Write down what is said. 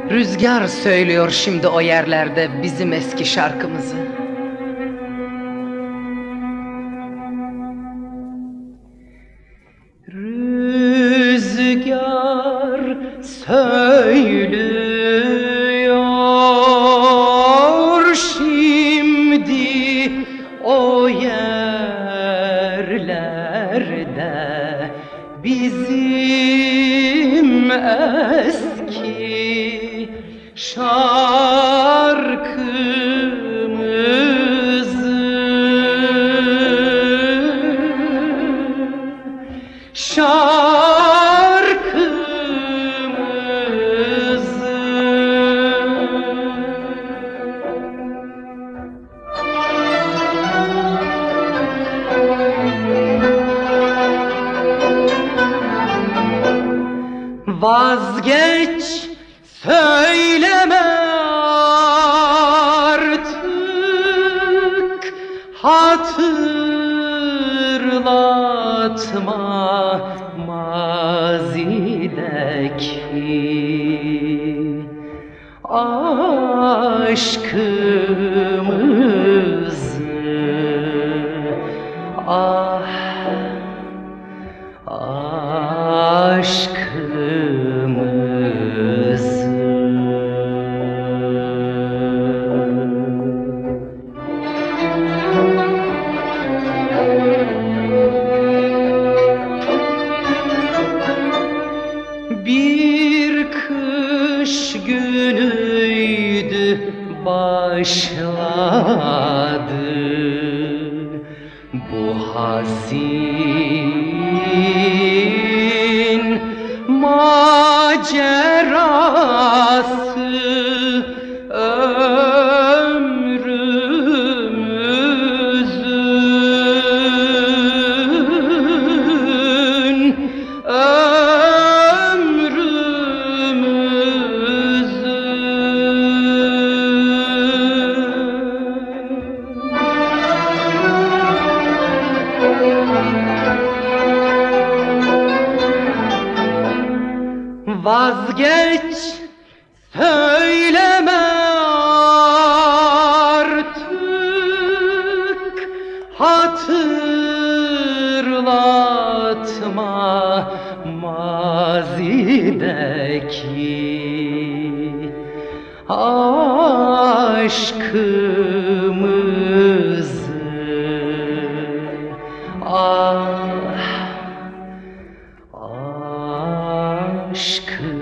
Rüzgar söylüyor şimdi o yerlerde bizim eski şarkımızı. Rüzgar söylüyor şimdi o yerlerde bizim eski şarkımızı. Vazgeç, söyleme artık, hatırlatma mazideki aşkımızı. Ah, aşkımızı. Bir kış günüydü, başladı bu hazin macerası. Vazgeç, söyleme artık, hatırlatma mazideki aşkımızı. Ah, aşkımızı.